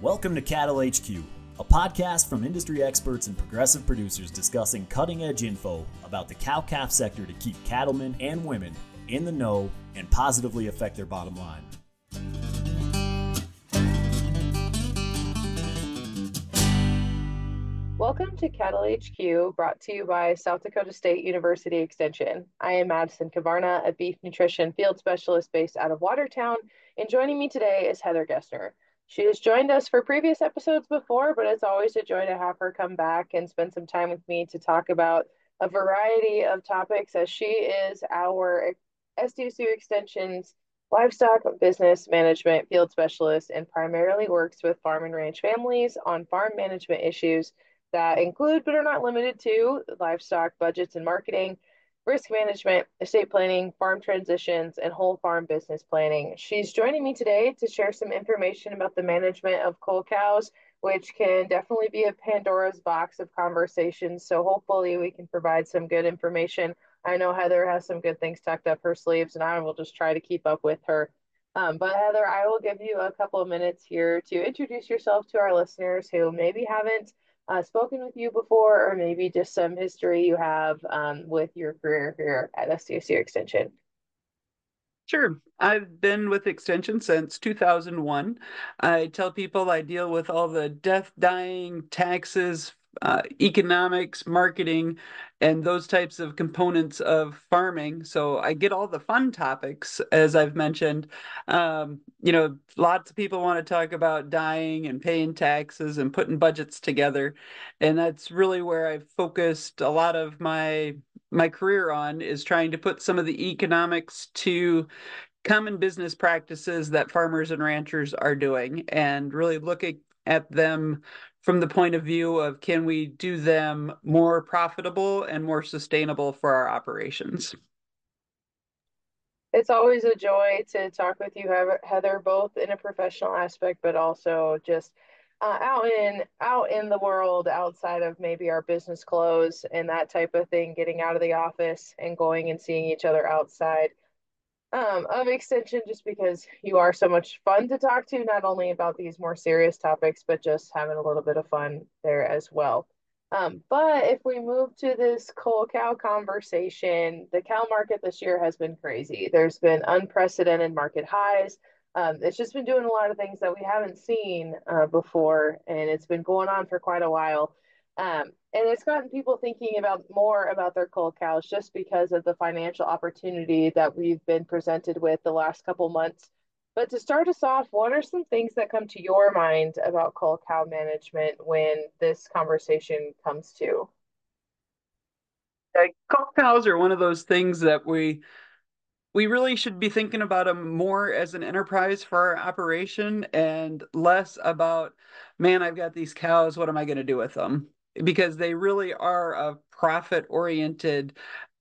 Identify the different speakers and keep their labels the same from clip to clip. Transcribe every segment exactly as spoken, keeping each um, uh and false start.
Speaker 1: Welcome to Cattle H Q, a podcast from industry experts and progressive producers discussing cutting-edge info about the cow-calf sector to keep cattlemen and women in the know and positively affect their bottom line.
Speaker 2: Welcome to Cattle H Q, brought to you by South Dakota State University Extension. I am Madison Kavarna, a beef nutrition field specialist based out of Watertown, and joining me today is Heather Gessner. She has joined us for previous episodes before, but it's always a joy to have her come back and spend some time with me to talk about a variety of topics, as she is our S D S U Extension's livestock business management field specialist and primarily works with farm and ranch families on farm management issues that include, but are not limited to, livestock budgets and marketing, risk management, estate planning, farm transitions, and whole farm business planning. She's joining me today to share some information about the management of cull cows, which can definitely be a Pandora's box of conversations. So hopefully we can provide some good information. I know Heather has some good things tucked up her sleeves, and I will just try to keep up with her. Um, but Heather, I will give you a couple of minutes here to introduce yourself to our listeners who maybe haven't uh, spoken with you before, or maybe just some history you have um, with your career here at S D S U Extension.
Speaker 3: Sure. I've been with Extension since two thousand one. I tell people I deal with all the death, dying, taxes, uh, economics, marketing, and those types of components of farming. So I get all the fun topics, as I've mentioned. Um, you know, lots of people want to talk about dying and paying taxes and putting budgets together. And that's really where I've focused a lot of my my career on, is trying to put some of the economics to common business practices that farmers and ranchers are doing, and really looking at them from the point of view of, can we do them more profitable and more sustainable for our operations?
Speaker 2: It's always a joy to talk with you, Heather, both in a professional aspect, but also just uh, out in out in the world, outside of maybe our business clothes and that type of thing, getting out of the office and going and seeing each other outside um, of Extension, just because you are so much fun to talk to, not only about these more serious topics, but just having a little bit of fun there as well. Um, but if we move to this cull cow conversation, the cow market this year has been crazy. There's been unprecedented market highs. Um, it's just been doing a lot of things that we haven't seen uh, before, and it's been going on for quite a while. Um, and it's gotten people thinking about more about their cull cows just because of the financial opportunity that we've been presented with the last couple months. But to start us off, what are some things that come to your mind about cull cow management when this conversation comes to?
Speaker 3: Uh, cull cows are one of those things that we we really should be thinking about them more as an enterprise for our operation, and less about, man, I've got these cows, what am I going to do with them? Because they really are a profit oriented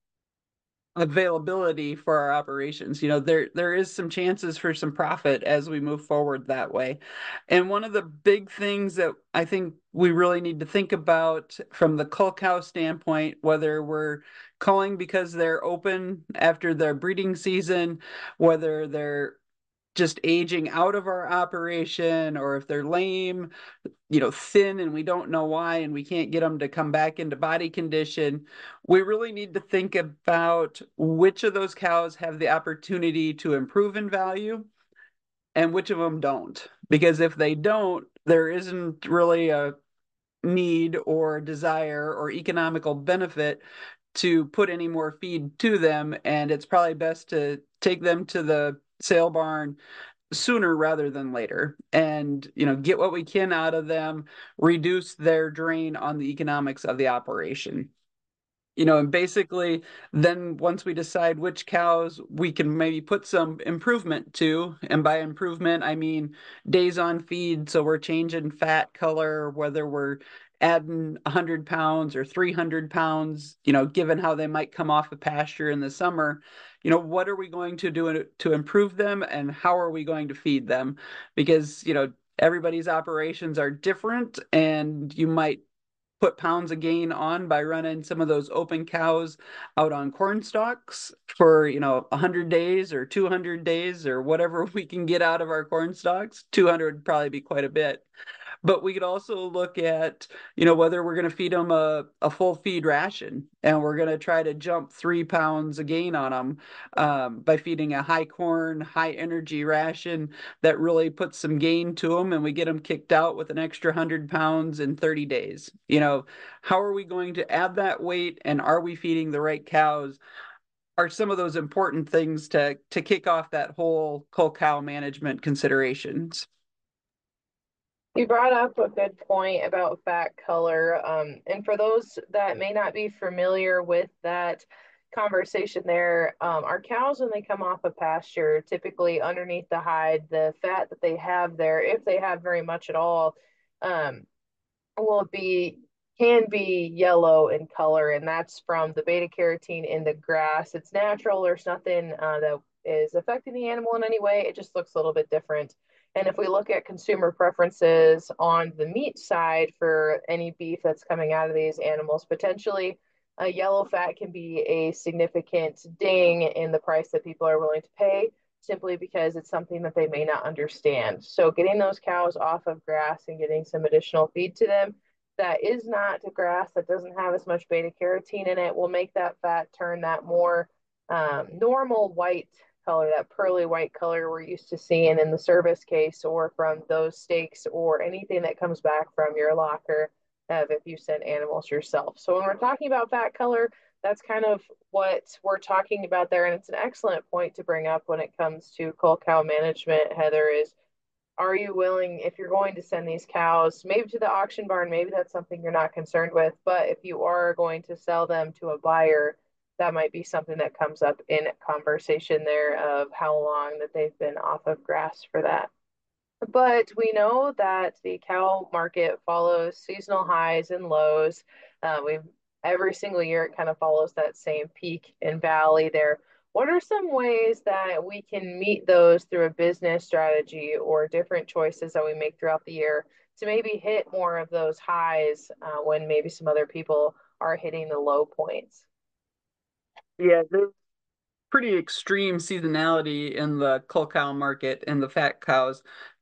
Speaker 3: availability for our operations. You know, there there is some chances for some profit as we move forward that way. And one of the big things that I think we really need to think about from the cull cow standpoint, whether we're culling because they're open after their breeding season, whether they're just aging out of our operation, or if they're lame, you know, thin, and we don't know why, and we can't get them to come back into body condition, we really need to think about which of those cows have the opportunity to improve in value and which of them don't. Because if they don't, there isn't really a need or desire or economical benefit to put any more feed to them, and it's probably best to take them to the sale barn sooner rather than later, and, you know, get what we can out of them, reduce their drain on the economics of the operation. You know, and basically, then once we decide which cows we can maybe put some improvement to, and by improvement, I mean days on feed, so we're changing fat color, whether we're adding one hundred pounds or three hundred pounds, you know, given how they might come off a pasture in the summer, you know, what are we going to do to improve them, and how are we going to feed them? Because, you know, everybody's operations are different, and you might put pounds of gain on by running some of those open cows out on corn stalks for, you know, one hundred days or two hundred days or whatever we can get out of our corn stalks. two hundred would probably be quite a bit. But we could also look at, you know, whether we're going to feed them a, a full feed ration, and we're going to try to jump three pounds a gain on them um, by feeding a high corn, high energy ration that really puts some gain to them, and we get them kicked out with an extra one hundred pounds in thirty days. You know, how are we going to add that weight, and are we feeding the right cows? Are some of those important things to to kick off that whole cull cow management considerations.
Speaker 2: You brought up a good point about fat color. Um, and for those that may not be familiar with that conversation there, um, our cows, when they come off a pasture, typically underneath the hide, the fat that they have there, if they have very much at all, um, will be can be yellow in color, and that's from the beta carotene in the grass. It's natural. There's nothing uh, that is affecting the animal in any way. It just looks a little bit different. And if we look at consumer preferences on the meat side for any beef that's coming out of these animals, potentially a yellow fat can be a significant ding in the price that people are willing to pay simply because it's something that they may not understand. So getting those cows off of grass and getting some additional feed to them that is not grass, that doesn't have as much beta carotene in it, will make that fat turn that more um, normal white color, that pearly white color we're used to seeing in the service case or from those steaks or anything that comes back from your locker of if you send animals yourself. So when we're talking about fat color, that's kind of what we're talking about there. And it's an excellent point to bring up when it comes to cull cow management, Heather, is are you willing, if you're going to send these cows, maybe to the auction barn, maybe that's something you're not concerned with, but if you are going to sell them to a buyer, that might be something that comes up in conversation there of how long that they've been off of grass for that. But we know that the cow market follows seasonal highs and lows. Uh, we've every single year it kind of follows that same peak and valley there. What are some ways that we can meet those through a business strategy or different choices that we make throughout the year to maybe hit more of those highs uh, when maybe some other people are hitting the low points?
Speaker 3: Yeah, there's pretty extreme seasonality in the cull cow market and the fat cows,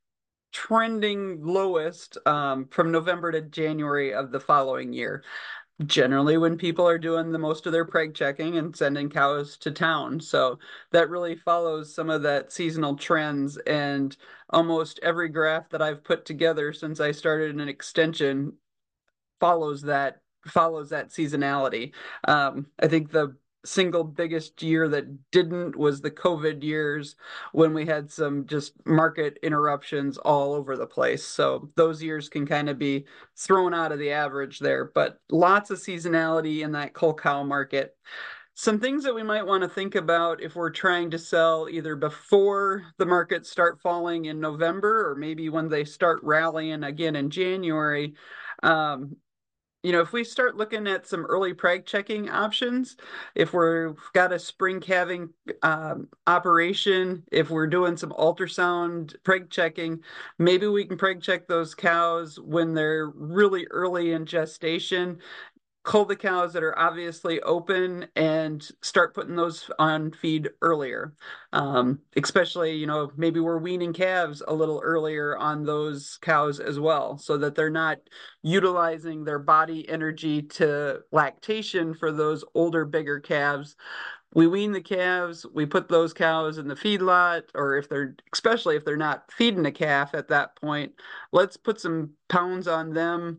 Speaker 3: trending lowest um, from November to January of the following year. Generally, when people are doing the most of their preg checking and sending cows to town. So that really follows some of that seasonal trends. And almost every graph that I've put together since I started an extension follows that follows that seasonality. Um, I think the single biggest year that didn't was the COVID years when we had some just market interruptions all over the place. So those years can kind of be thrown out of the average there, but lots of seasonality in that cull cow market. Some things that we might want to think about if we're trying to sell either before the markets start falling in November or maybe when they start rallying again in January. Um, you know, if we start looking at some early preg checking options, if we've got a spring calving um, operation, if we're doing some ultrasound preg checking, maybe we can preg check those cows when they're really early in gestation, cull the cows that are obviously open and start putting those on feed earlier. Um, especially, you know, maybe we're weaning calves a little earlier on those cows as well, so that they're not utilizing their body energy to lactation for those older, bigger calves. We wean the calves, we put those cows in the feedlot, or if they're, especially if they're not feeding a calf at that point, let's put some pounds on them,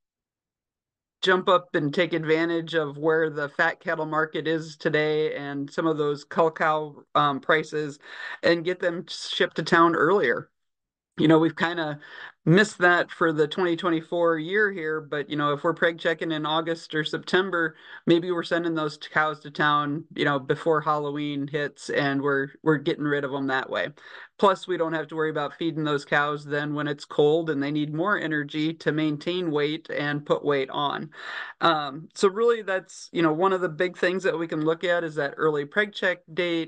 Speaker 3: jump up and take advantage of where the fat cattle market is today and some of those cull cow um, prices and get them shipped to town earlier. You know, we've kind of missed that for the twenty twenty-four year here, but you know, if we're preg checking in August or September, maybe we're sending those cows to town, you know, before Halloween hits, and we're we're getting rid of them that way. Plus, we don't have to worry about feeding those cows then when it's cold and they need more energy to maintain weight and put weight on. Um, so really, that's, you know, one of the big things that we can look at is that early preg check date,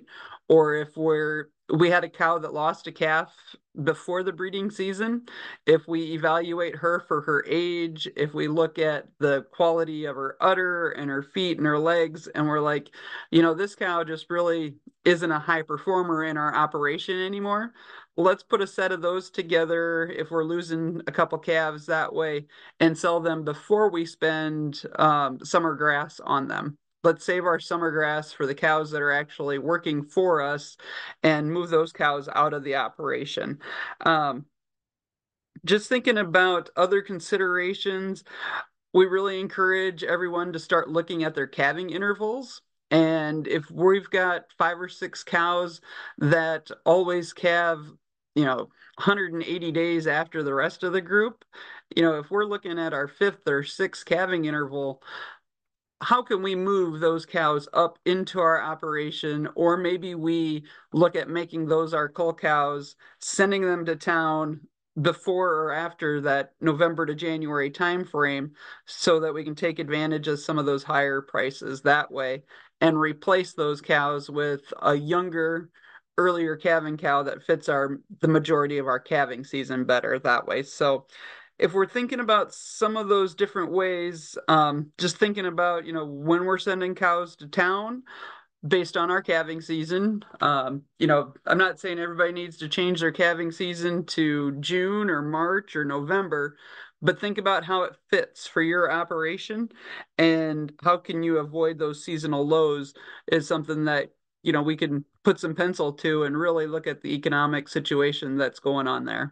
Speaker 3: or if we're we had a cow that lost a calf before the breeding season, if we evaluate her for her age, if we look at the quality of her udder and her feet and her legs, and we're like, you know, this cow just really isn't a high performer in our operation anymore. Let's put a set of those together if we're losing a couple calves that way and sell them before we spend um, summer grass on them. Let's save our summer grass for the cows that are actually working for us and move those cows out of the operation. Um, just thinking about other considerations, we really encourage everyone to start looking at their calving intervals. And if we've got five or six cows that always calve, you know, one hundred eighty days after the rest of the group, you know, if we're looking at our fifth or sixth calving interval, how can we move those cows up into our operation? Or maybe we look at making those our cull cows, sending them to town before or after that November to January timeframe so that we can take advantage of some of those higher prices that way and replace those cows with a younger, earlier calving cow that fits our the majority of our calving season better that way. So if we're thinking about some of those different ways, um, just thinking about, you know, when we're sending cows to town based on our calving season, um, you know, I'm not saying everybody needs to change their calving season to June or March or November, but think about how it fits for your operation and how can you avoid those seasonal lows is something that, you know, we can put some pencil to and really look at the economic situation that's going on there.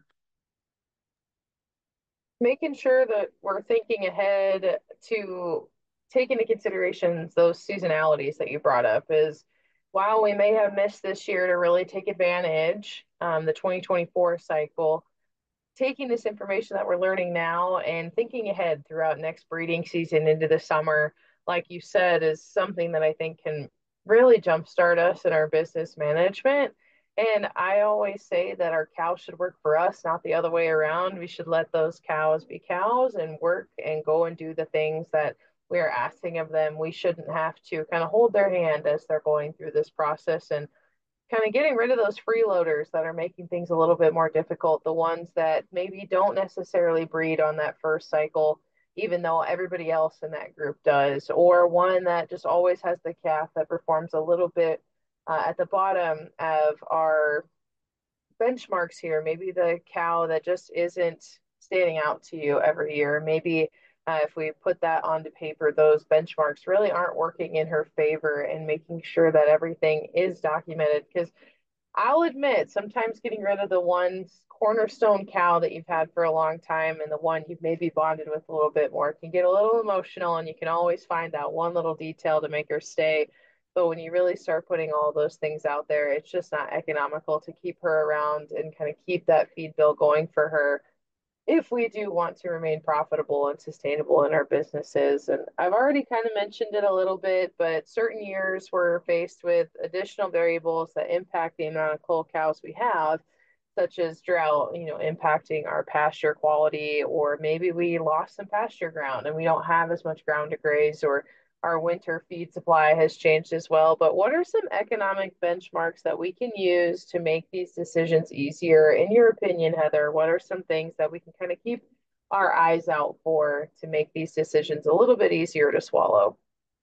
Speaker 2: Making sure that we're thinking ahead to take into considerations those seasonalities that you brought up is while we may have missed this year to really take advantage, um, the twenty twenty-four cycle, taking this information that we're learning now and thinking ahead throughout next breeding season into the summer, like you said, is something that I think can really jumpstart us in our business management. And I always say that our cows should work for us, not the other way around. We should let those cows be cows and work and go and do the things that we are asking of them. We shouldn't have to kind of hold their hand as they're going through this process and kind of getting rid of those freeloaders that are making things a little bit more difficult, the ones that maybe don't necessarily breed on that first cycle, even though everybody else in that group does, or one that just always has the calf that performs a little bit uh, at the bottom of our benchmarks here. Maybe the cow that just isn't standing out to you every year. Maybe uh, if we put that onto paper, those benchmarks really aren't working in her favor and making sure that everything is documented. Because I'll admit, sometimes getting rid of the one cornerstone cow that you've had for a long time and the one you've maybe bonded with a little bit more can get a little emotional, and you can always find that one little detail to make her stay. But when you really start putting all those things out there, it's just not economical to keep her around and kind of keep that feed bill going for her if we do want to remain profitable and sustainable in our businesses. And I've already kind of mentioned it a little bit, but certain years we're faced with additional variables that impact the amount of cull cows we have, such as drought, you know, impacting our pasture quality, or maybe we lost some pasture ground and we don't have as much ground to graze, or our winter feed supply has changed as well. But what are some economic benchmarks that we can use to make these decisions easier? In your opinion, Heather, what are some things that we can kind of keep our eyes out for to make these decisions a little bit easier to swallow?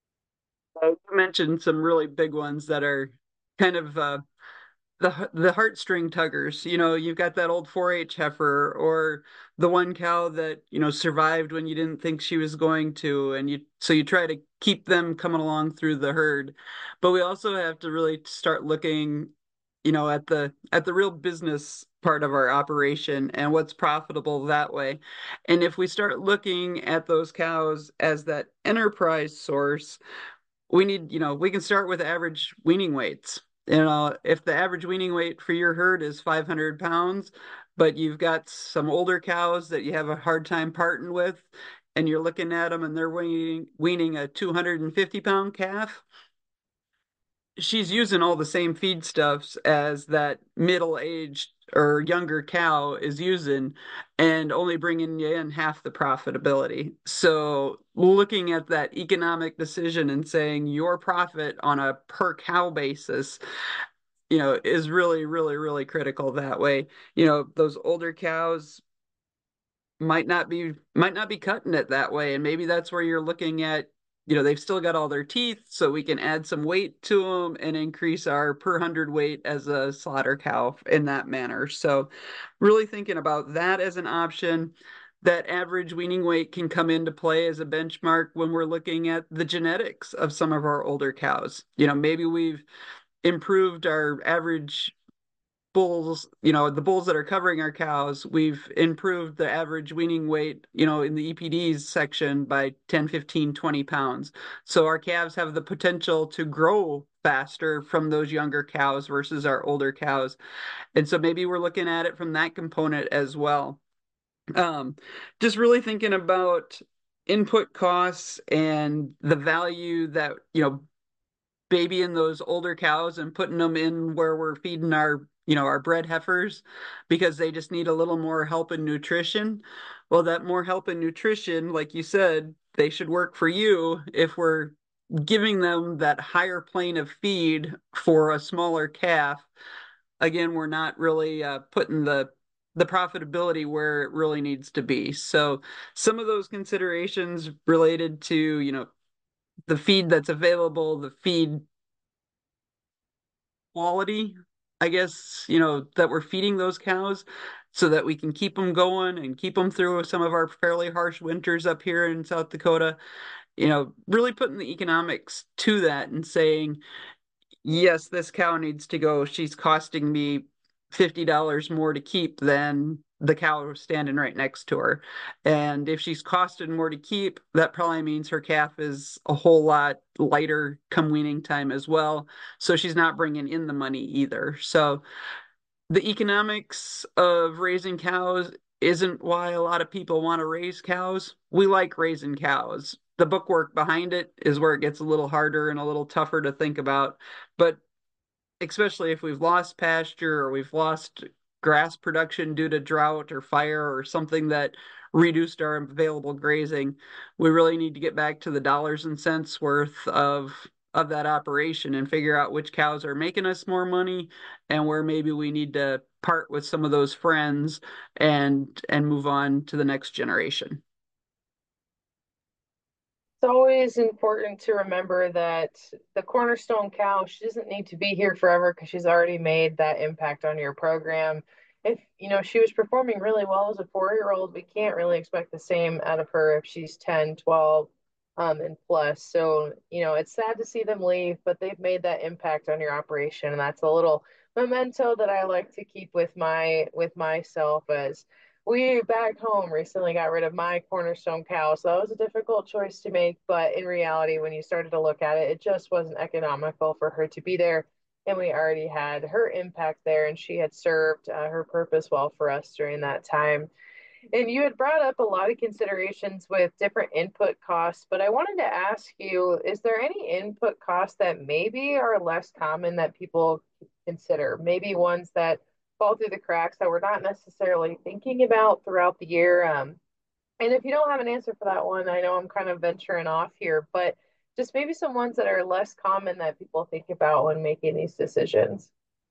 Speaker 3: Uh, you mentioned some really big ones that are kind of uh, the the heartstring tuggers. You know, you've got that old four H heifer or the one cow that, you know, survived when you didn't think she was going to, and you so you try to keep them coming along through the herd. But we also have to really start looking, you know, at the at the real business part of our operation and what's profitable that way. And if we start looking at those cows as that enterprise source, we need, you know, we can start with average weaning weights. You know, if the average weaning weight for your herd is five hundred pounds, but you've got some older cows that you have a hard time parting with, and you're looking at them and they're weaning, weaning a two hundred fifty pound calf, she's using all the same feedstuffs as that middle-aged or younger cow is using and only bringing you in half the profitability. So looking at that economic decision and saying your profit on a per cow basis, you know, is really, really, really critical that way. You know, those older cows might not be might not be cutting it that way, and maybe that's where you're looking at, you know, they've still got all their teeth, so we can add some weight to them and increase our per hundred weight as a slaughter cow in that manner. So really thinking about that as an option. That average weaning weight can come into play as a benchmark when we're looking at the genetics of some of our older cows. You know, maybe we've improved our average bulls, you know, the bulls that are covering our cows, we've improved the average weaning weight, you know, in the E P Ds section by ten, fifteen, twenty pounds. So our calves have the potential to grow faster from those younger cows versus our older cows. And so maybe we're looking at it from that component as well. Um, just really thinking about input costs and the value that, you know, babying those older cows and putting them in where we're feeding our, you know, our bred heifers because they just need a little more help and nutrition. Well, that more help and nutrition, like you said, they should work for you if we're giving them that higher plane of feed for a smaller calf. Again, we're not really uh, putting the the profitability where it really needs to be. So some of those considerations related to, you know, the feed that's available, the feed quality, I guess, you know, that we're feeding those cows so that we can keep them going and keep them through some of our fairly harsh winters up here in South Dakota. You know, really putting the economics to that and saying, yes, this cow needs to go. She's costing me fifty dollars more to keep than the cow standing right next to her. And if she's costed more to keep, that probably means her calf is a whole lot lighter come weaning time as well. So she's not bringing in the money either. So the economics of raising cows isn't why a lot of people want to raise cows. We like raising cows. The bookwork behind it is where it gets a little harder and a little tougher to think about. But especially if we've lost pasture or we've lost grass production due to drought or fire or something that reduced our available grazing, we really need to get back to the dollars and cents worth of of that operation and figure out which cows are making us more money and where maybe we need to part with some of those friends and and move on to the next generation.
Speaker 2: It's always important to remember that the cornerstone cow, she doesn't need to be here forever because she's already made that impact on your program. If, you know, she was performing really well as a four-year-old, we can't really expect the same out of her if she's ten, twelve, um, and plus. So, you know, it's sad to see them leave, but they've made that impact on your operation, and that's a little memento that I like to keep with my with myself as we back home recently got rid of my cornerstone cow, so that was a difficult choice to make. But in reality, when you started to look at it, it just wasn't economical for her to be there. And we already had her impact there, and she had served uh, her purpose well for us during that time. And you had brought up a lot of considerations with different input costs, but I wanted to ask you, is there any input costs that maybe are less common that people consider? Maybe ones that fall through the cracks that we're not necessarily thinking about throughout the year. Um, and if you don't have an answer for that one, I know I'm kind of venturing off here, but just maybe some ones that are less common that people think about when making these decisions.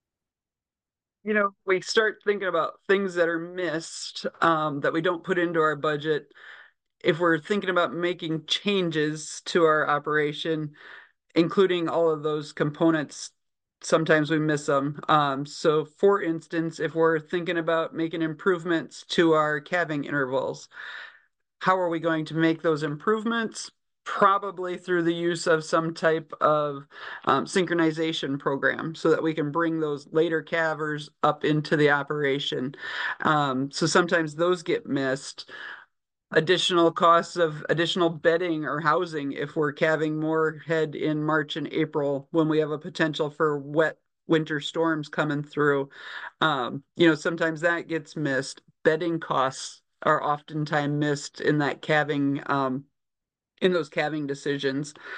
Speaker 3: You know, we start thinking about things that are missed, um, that we don't put into our budget. If we're thinking about making changes to our operation, including all of those components, sometimes we miss them. Um, so, for instance, if we're thinking about making improvements to our calving intervals, how are we going to make those improvements? Probably through the use of some type of um, synchronization program so that we can bring those later calvers up into the operation. Um, so sometimes those get missed. Additional costs of additional bedding or housing if we're calving more head in March and April when we have a potential for wet winter storms coming through. Um, you know, sometimes that gets missed. Bedding costs are oftentimes missed in that calving, um, in those calving decisions.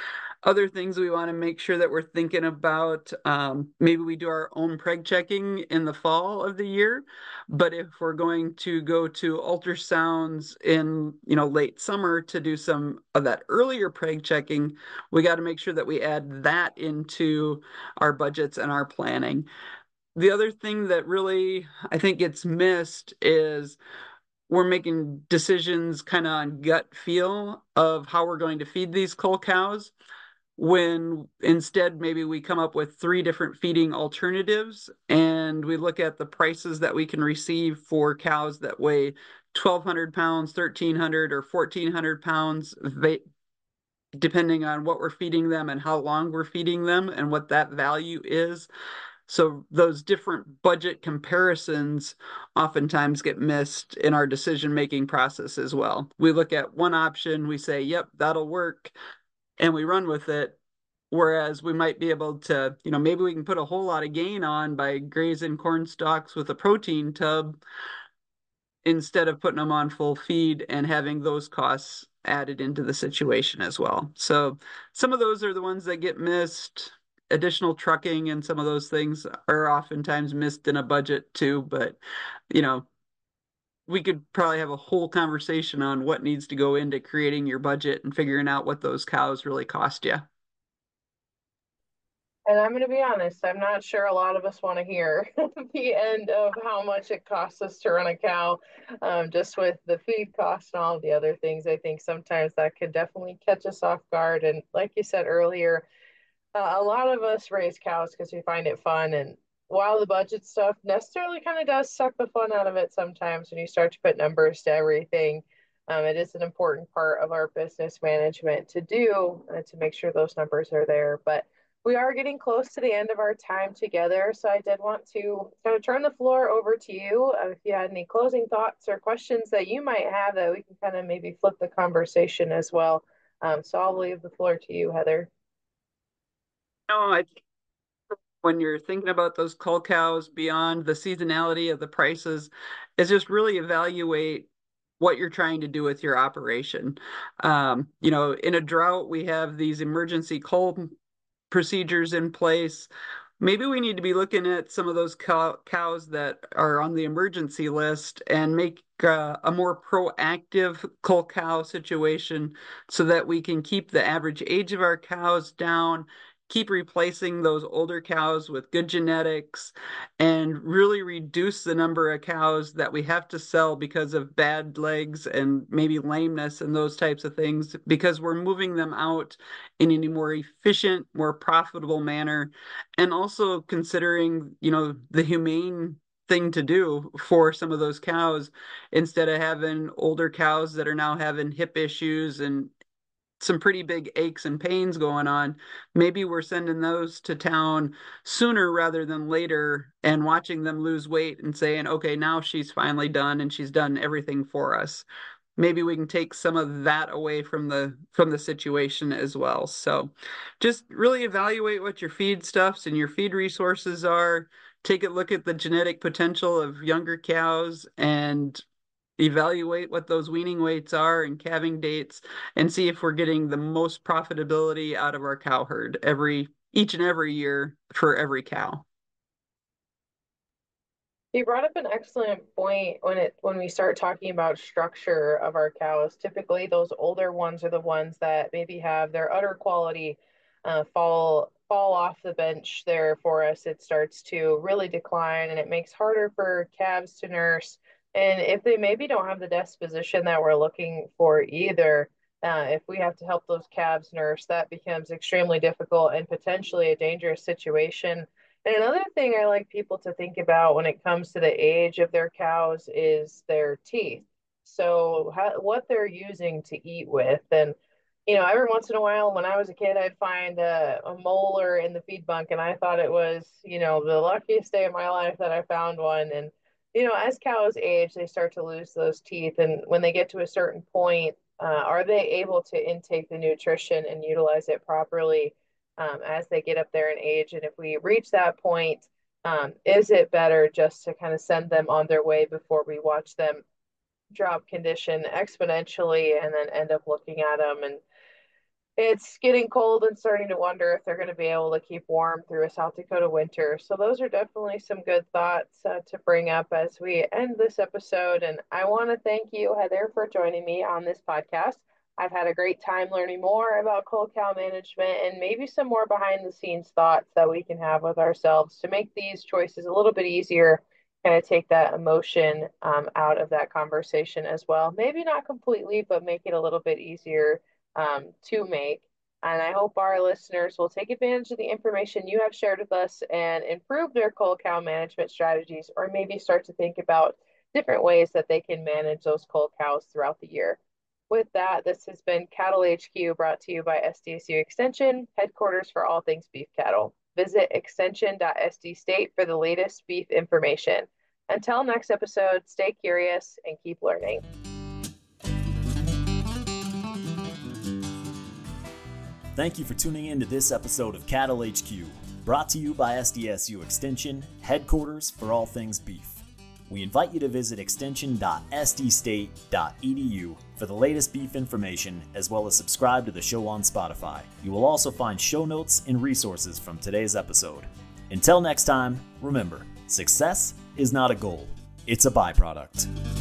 Speaker 3: Other things we want to make sure that we're thinking about, um, maybe we do our own preg checking in the fall of the year, but if we're going to go to ultrasounds in, you know, late summer to do some of that earlier preg checking, we got to make sure that we add that into our budgets and our planning. The other thing that really I think gets missed is we're making decisions kind of on gut feel of how we're going to feed these cull cows, when instead maybe we come up with three different feeding alternatives and we look at the prices that we can receive for cows that weigh twelve hundred pounds, thirteen hundred, or fourteen hundred pounds, depending on what we're feeding them and how long we're feeding them and what that value is. So those different budget comparisons oftentimes get missed in our decision-making process as well. We look at one option, we say, yep, that'll work, and we run with it. Whereas we might be able to, you know, maybe we can put a whole lot of gain on by grazing corn stalks with a protein tub instead of putting them on full feed and having those costs added into the situation as well. So some of those are the ones that get missed. Additional trucking and some of those things are oftentimes missed in a budget too, but you know, we could probably have a whole conversation on what needs to go into creating your budget and figuring out what those cows really cost you.
Speaker 2: And I'm going to be honest, I'm not sure a lot of us want to hear the end of how much it costs us to run a cow, um, just with the feed cost and all the other things. I think sometimes that can definitely catch us off guard. And like you said earlier, uh, a lot of us raise cows because we find it fun. And while the budget stuff necessarily kind of does suck the fun out of it sometimes when you start to put numbers to everything, um, it is an important part of our business management to do uh, to make sure those numbers are there. But we are getting close to the end of our time together. So I did want to kind of turn the floor over to you. Uh, if you had any closing thoughts or questions that you might have that we can kind of maybe flip the conversation as well. Um, so I'll leave the floor to you, Heather.
Speaker 3: No, I when you're thinking about those cull cows beyond the seasonality of the prices, is just really evaluate what you're trying to do with your operation. Um, you know, in a drought, we have these emergency cull procedures in place. Maybe we need to be looking at some of those cow cows that are on the emergency list and make uh, a more proactive cull cow situation so that we can keep the average age of our cows down, keep replacing those older cows with good genetics, and really reduce the number of cows that we have to sell because of bad legs and maybe lameness and those types of things, because we're moving them out in a more efficient, more profitable manner, and also considering, you know, the humane thing to do for some of those cows instead of having older cows that are now having hip issues and some pretty big aches and pains going on. Maybe we're sending those to town sooner rather than later and watching them lose weight and saying, okay, now she's finally done and she's done everything for us. Maybe we can take some of that away from the from the situation as well. So just really evaluate what your feed stuffs and your feed resources are. Take a look at the genetic potential of younger cows and evaluate what those weaning weights are and calving dates, and see if we're getting the most profitability out of our cow herd every each and every year for every cow.
Speaker 2: You brought up an excellent point when it when we start talking about structure of our cows. Typically, those older ones are the ones that maybe have their udder quality uh, fall fall off the bench there for us. It starts to really decline, and it makes harder for calves to nurse. And if they maybe don't have the disposition that we're looking for either, uh, if we have to help those calves nurse, that becomes extremely difficult and potentially a dangerous situation. And another thing I like people to think about when it comes to the age of their cows is their teeth. So, how, what they're using to eat with. And, you know, every once in a while when I was a kid, I'd find a, a molar in the feed bunk, and I thought it was, you know, the luckiest day of my life that I found one. And, you know, as cows age, they start to lose those teeth. And when they get to a certain point, uh, are they able to intake the nutrition and utilize it properly? Um, as they get up there in age. And if we reach that point, um, is it better just to kind of send them on their way before we watch them drop condition exponentially and then end up looking at them and it's getting cold and starting to wonder if they're going to be able to keep warm through a South Dakota winter. So those are definitely some good thoughts uh, to bring up as we end this episode. And I want to thank you, Heather, for joining me on this podcast. I've had a great time learning more about cold cow management and maybe some more behind the scenes thoughts that we can have with ourselves to make these choices a little bit easier, kind of take that emotion um, out of that conversation as well. Maybe not completely, but make it a little bit easier um, to make. And I hope our listeners will take advantage of the information you have shared with us and improve their cold cow management strategies, or maybe start to think about different ways that they can manage those cold cows throughout the year. With that, this has been Cattle H Q, brought to you by S D S U Extension, headquarters for all things beef cattle. Visit extension dot s d state for the latest beef information. Until next episode, stay curious and keep learning.
Speaker 1: Thank you for tuning in to this episode of Cattle H Q, brought to you by S D S U Extension, headquarters for all things beef. We invite you to visit extension dot s d state dot e d u for the latest beef information, as well as subscribe to the show on Spotify. You will also find show notes and resources from today's episode. Until next time, remember, success is not a goal, it's a byproduct.